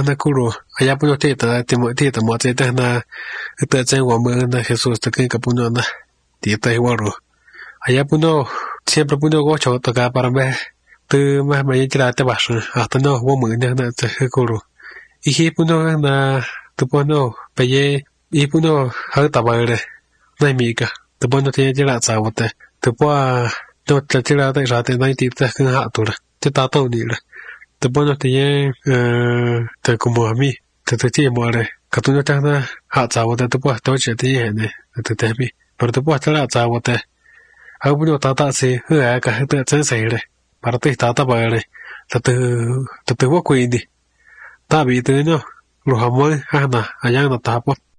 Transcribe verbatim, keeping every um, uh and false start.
na kuro aya puno te ta te mo te ta mo te ta na te chen wa mo na Jesús te que puno na ti ta igual aya puno siempre puno go cho ta ka para me tu ma ma ye tra te basu hasta no wo mo na na te kuro y hi puno na tu puno pe ye y puno ha ta ba re na mi ka tu puno te ye la sa wo te tu pa no te te la te ra te na ti te ka ha tu la te ta to ni la te puno te ye eh te como a mí te te ti mo re ka tu no ta na ha sa wo te tu pa to che te ye ne te te mi pero tu pa te la sa wo te a puno ta ta se ha ka te chen se re para te ta ta ba re te te te wo ku ni ta bi te no lo ha mo ha na aya na ta po